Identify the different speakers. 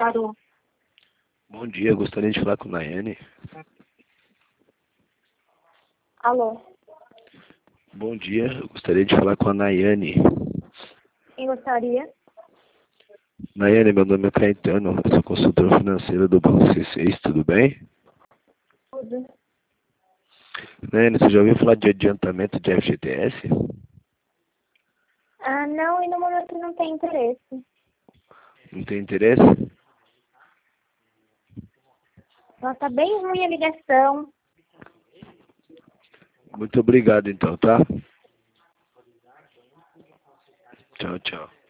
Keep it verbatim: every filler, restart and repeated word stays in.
Speaker 1: Parou.
Speaker 2: Bom dia, gostaria de falar com a Nayane.
Speaker 1: Alô?
Speaker 2: Bom dia, eu gostaria de falar com a Nayane.
Speaker 1: Quem gostaria?
Speaker 2: Nayane, meu nome é Caetano, eu sou consultor financeiro do Banco C seis, tudo bem?
Speaker 1: Tudo.
Speaker 2: Nayane, você já ouviu falar de adiantamento de F G T S?
Speaker 1: Ah, não, e no momento não tem interesse.
Speaker 2: Não tem interesse?
Speaker 1: Nossa, tá bem ruim a ligação.
Speaker 2: Muito obrigado então, tá? Tchau, tchau.